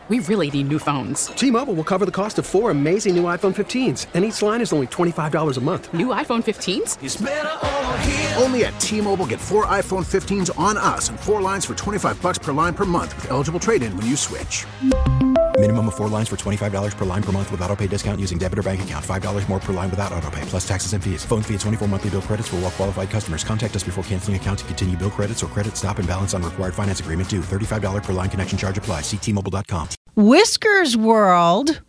We really need new phones. T-Mobile will cover the cost of 4 amazing new iPhone 15s, and each line is only $25 a month. New iPhone 15s? It's better over here. Only at T-Mobile, get 4 iPhone 15s on us and 4 lines for $25 per line per month with eligible trade-in when you switch. Minimum of 4 lines for $25 per line per month with autopay discount using debit or bank account. $5 more per line without autopay, plus taxes and fees. Phone fee at 24 monthly bill credits for well-qualified customers. Contact us before canceling account to continue bill credits or credit stop and balance on required finance agreement due. $35 per line connection charge applies. See T-Mobile.com. Whiskers World.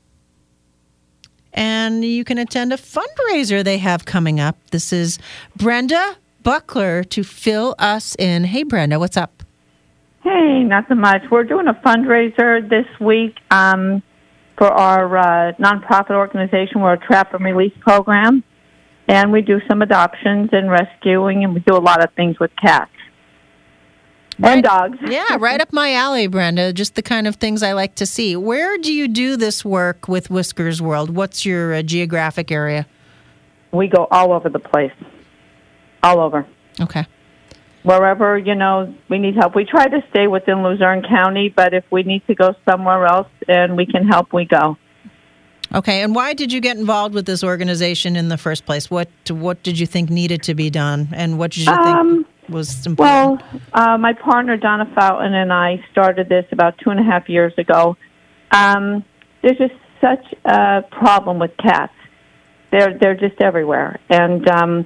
And you can attend a fundraiser they have coming up. This is Brenda Buckler to fill us in. Hey, Brenda, what's up? Hey, nothing much. We're doing a fundraiser this week for our nonprofit organization. We're a trap and release program, and we do some adoptions and rescuing, and we do a lot of things with cats and dogs. Yeah, right up my alley, Brenda. Just the kind of things I like to see. Where do you do this work with Whiskers World? What's your geographic area? We go all over the place, all over. Okay. Wherever, we need help. We try to stay within Luzerne County, but if we need to go somewhere else and we can help, we go. Okay, and why did you get involved with this organization in the first place? What did you think needed to be done, and what did you think was important? Well, my partner, Donna Fountain, and I started this about 2.5 years ago. There's just such a problem with cats. They're just everywhere. And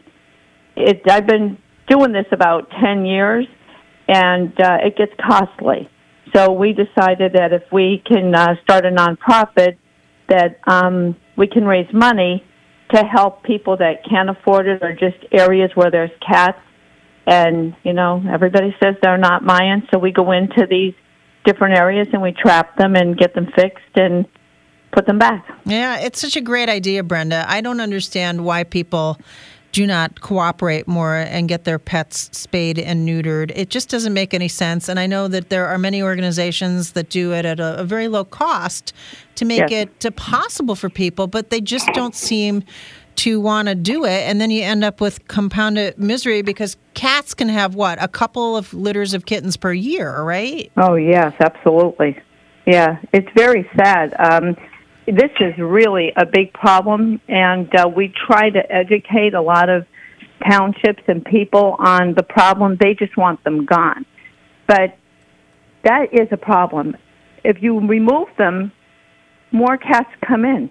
I've been doing this about 10 years, and it gets costly. So we decided that if we can start a nonprofit, that we can raise money to help people that can't afford it, or just areas where there's cats. And, everybody says they're not Mayan, so we go into these different areas and we trap them and get them fixed and put them back. Yeah, it's such a great idea, Brenda. I don't understand why people do not cooperate more and get their pets spayed and neutered. It just doesn't make any sense. And I know that there are many organizations that do it at a very low cost to make it possible for people, but they just don't seem to want to do it. And then you end up with compounded misery because cats can have, a couple of litters of kittens per year, right? Oh, yes, absolutely. Yeah, it's very sad. This is really a big problem, and we try to educate a lot of townships and people on the problem. They just want them gone. But that is a problem. If you remove them, more cats come in.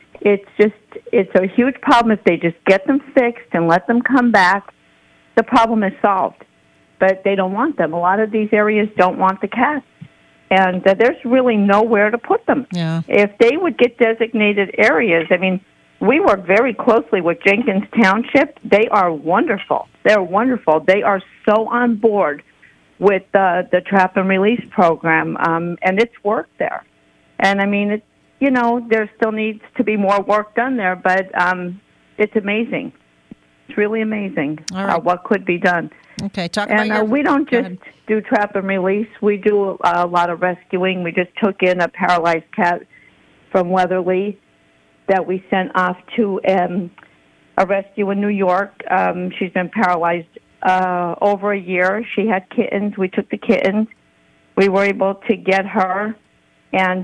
It's a huge problem. If they just get them fixed and let them come back, the problem is solved. But they don't want them. A lot of these areas don't want the cats. And there's really nowhere to put them. Yeah. If they would get designated areas, we work very closely with Jenkins Township. They are wonderful. They're wonderful. They are so on board with the trap and release program, and it's worked there. And there still needs to be more work done there, but it's amazing. It's really amazing what could be done. Okay, talk about we don't just do trap and release. We do a lot of rescuing. We just took in a paralyzed cat from Weatherly that we sent off to a rescue in New York. She's been paralyzed over a year. She had kittens. We took the kittens. We were able to get her, and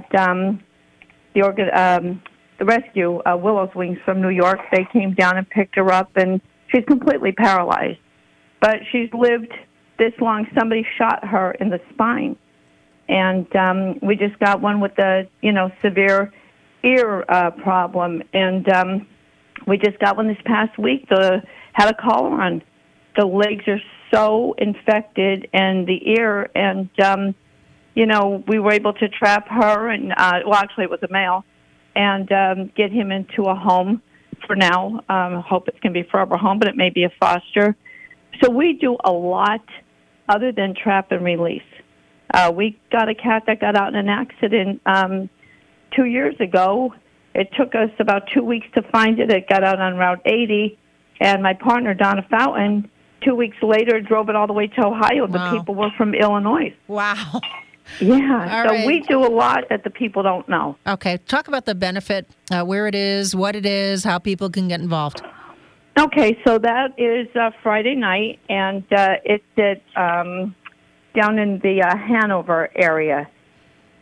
the rescue, Willow's Wings from New York, they came down and picked her up, and she's completely paralyzed. But she's lived this long. Somebody shot her in the spine. And we just got one with a, severe ear problem. And we just got one this past week. Had a collar on. The legs are so infected, and the ear. And, we were able to trap her. And actually, it was a male. And get him into a home for now. Hope it's going to be a forever home, but it may be a foster. So we do a lot other than trap and release. We got a cat that got out in an accident 2 years ago. It took us about 2 weeks to find it. It got out on Route 80, and my partner, Donna Fountain, 2 weeks later drove it all the way to Ohio. Wow. The people were from Illinois. Wow. Yeah, All so right. we do a lot that the people don't know. Okay, talk about the benefit, where it is, what it is, how people can get involved. Okay, so that is Friday night, and it's at down in the Hanover area.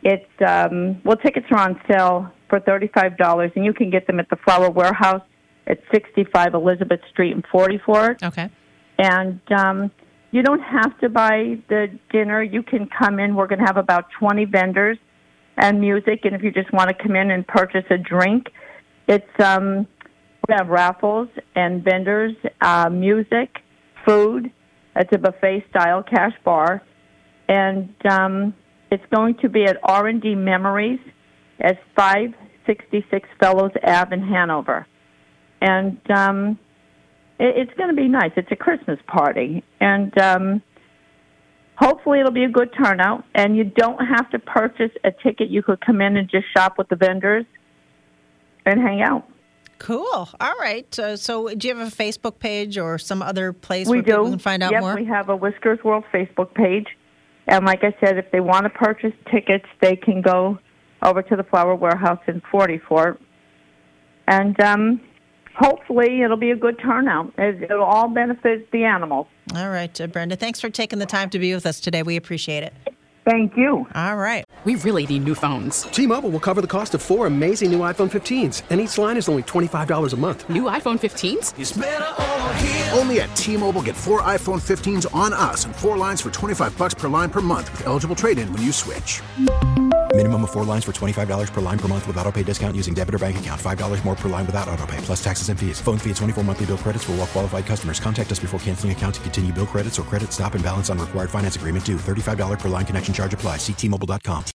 It's tickets are on sale for $35, and you can get them at the Flower Warehouse at 65 Elizabeth Street in 44. Okay. And you don't have to buy the dinner. You can come in. We're going to have about 20 vendors and music. And if you just want to come in and purchase a drink, it's we have raffles and vendors, music, food. It's a buffet-style cash bar. And it's going to be at R&D Memories at 566 Fellows Ave in Hanover. And it's going to be nice. It's a Christmas party. And hopefully it'll be a good turnout. And you don't have to purchase a ticket. You could come in and just shop with the vendors and hang out. Cool. All right. So do you have a Facebook page or some other place We where do. people can find out Yep, more? we have a Whiskers World Facebook page. And like I said, if they want to purchase tickets, they can go over to the Flower Warehouse in 44. And hopefully it'll be a good turnout. It'll all benefit the animals. All right, Brenda, thanks for taking the time to be with us today. We appreciate it. Thank you. All right. We really need new phones. T-Mobile will cover the cost of 4 amazing new iPhone 15s, and each line is only $25 a month. New iPhone 15s? Only at T-Mobile, get 4 iPhone 15s on us and 4 lines for $25 per line per month with eligible trade-in when you switch. Minimum of 4 lines for $25 per line per month with autopay discount using debit or bank account. $5 more per line without autopay, plus taxes and fees. Phone fee at 24 monthly bill credits for well-qualified customers. Contact us before canceling account to continue bill credits or credit stop and balance on required finance agreement due. $35 per line connection charge applies. See T-Mobile.com.